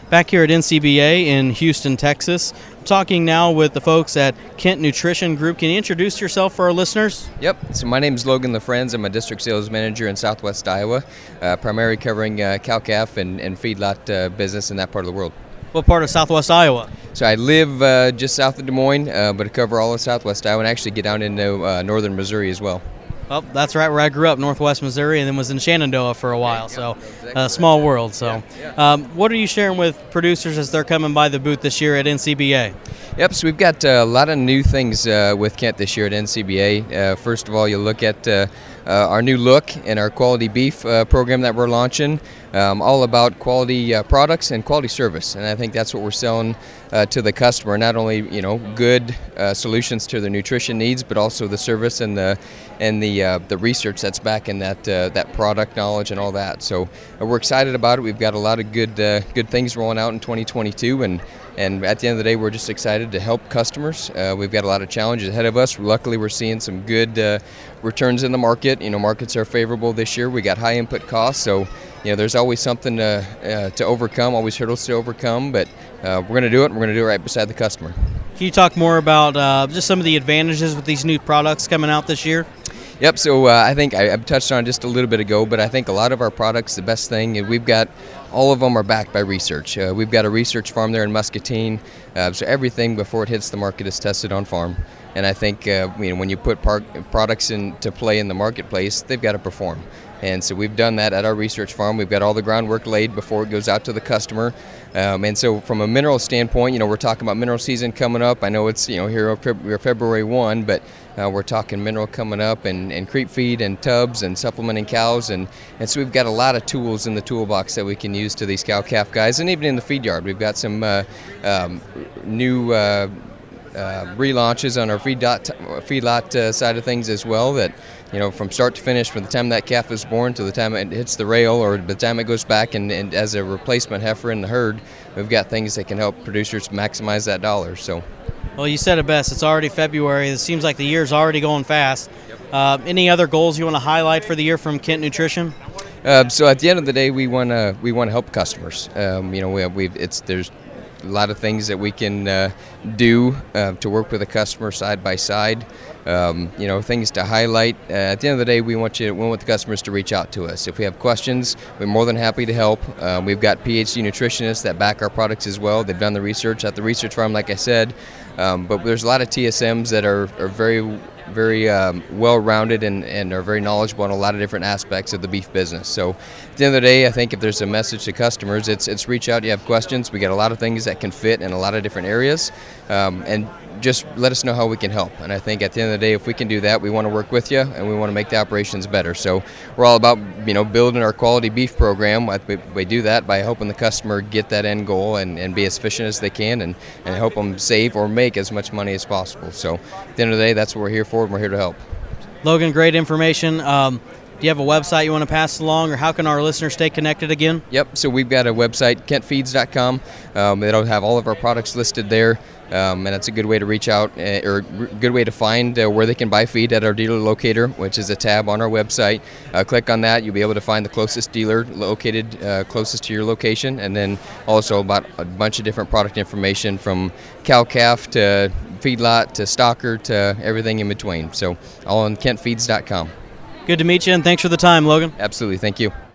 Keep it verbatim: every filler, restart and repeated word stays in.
Back here at N C B A in Houston, Texas. I'm talking now with the folks at Kent Nutrition Group. Can you introduce yourself for our listeners? Yep. So my name is Logan LaFrenz. I'm a district sales manager in Southwest Iowa, uh, primarily covering uh, cow-calf and, and feedlot uh, business in that part of the world. What part of Southwest Iowa? So I live uh, just south of Des Moines, uh, but I cover all of Southwest Iowa and actually get down into uh, northern Missouri as well. Well, that's right where I grew up, Northwest Missouri, and then was in Shenandoah for a while, so a uh, small world. So, um, what are you sharing with producers as they're coming by the booth this year at N C B A? Yep, so we've got uh, a lot of new things uh, with Kent this year at N C B A. Uh, first of all, you'll look at uh, uh, our new look and our quality beef uh, program that we're launching, um, all about quality uh, products and quality service. And I think that's what we're selling uh, to the customer, not only, you know, good uh, solutions to their nutrition needs, but also the service and the and the uh, the research that's backing that uh, that product knowledge and all that. So uh, we're excited about it. We've got a lot of good uh, good things rolling out in twenty twenty-two, and And at the end of the day, we're just excited to help customers. Uh, we've got a lot of challenges ahead of us. Luckily, we're seeing some good uh, returns in the market. You know, markets are favorable this year. We got high input costs, so you know, there's always something to uh, to overcome, always hurdles to overcome. But uh, we're going to do it. And we're going to do it right beside the customer. Can you talk more about uh, just some of the advantages with these new products coming out this year? Yep, so uh, I think I, I touched on it just a little bit ago, but I think a lot of our products, the best thing, is we've got, all of them are backed by research. Uh, we've got a research farm there in Muscatine, uh, so everything before it hits the market is tested on farm. And I think uh, you know, when you put par- products into play in the marketplace, they've got to perform. And so we've done that at our research farm. We've got all the groundwork laid before it goes out to the customer. Um, and so from a mineral standpoint, you know, we're talking about mineral season coming up. I know it's, you know, here we're February first, but uh, we're talking mineral coming up and, and creep feed and tubs and supplementing cows. And, and so we've got a lot of tools in the toolbox that we can use to these cow-calf guys. And even in the feed yard, we've got some uh, um, new uh, uh, relaunches on our feedlot, feedlot uh, side of things as well that, you know, from start to finish, from the time that calf is born to the time it hits the rail or the time it goes back and, and as a replacement heifer in the herd, we've got things that can help producers maximize that dollar. So, well, you said it best. It's already February. It seems like the year's already going fast. Yep. Uh, any other goals you want to highlight for the year from Kent Nutrition? Uh, so at the end of the day, we want to we want to help customers. Um, you know, we we it's there's a lot of things that we can uh, do uh, to work with a customer side by side. Um, you know, things to highlight. Uh, at the end of the day, we want you, we want the customers to reach out to us. If we have questions, we're more than happy to help. Um, we've got P H D nutritionists that back our products as well. They've done the research at the research farm, like I said. Um, but there's a lot of T S Ms that are, are very, very um, well-rounded and, and are very knowledgeable in a lot of different aspects of the beef business. So at the end of the day, I think if there's a message to customers, it's it's reach out. You have questions. We got a lot of things that can fit in a lot of different areas. Um, and just let us know how we can help. And I think at the end of the day, if we can do that, we want to work with you and we want to make the operations better. So we're all about, you know, building our quality beef program. We, we do that by helping the customer get that end goal and, and be as efficient as they can and, and help them save or make as much money as possible. So at the end of the day, that's what we're here for, and we're here to help. Logan, great information. Um, do you have a website you want to pass along, or how can our listeners stay connected again? Yep, so we've got a website, kent feeds dot com. Um, it'll have all of our products listed there, um, and it's a good way to reach out, uh, or a good way to find uh, where they can buy feed at our dealer locator, which is a tab on our website. Uh, click on that, you'll be able to find the closest dealer located uh, closest to your location, and then also about a bunch of different product information from cow-calf to feedlot to stocker to everything in between. So all on kent feeds dot com. Good to meet you, and thanks for the time, Logan. Absolutely. Thank you.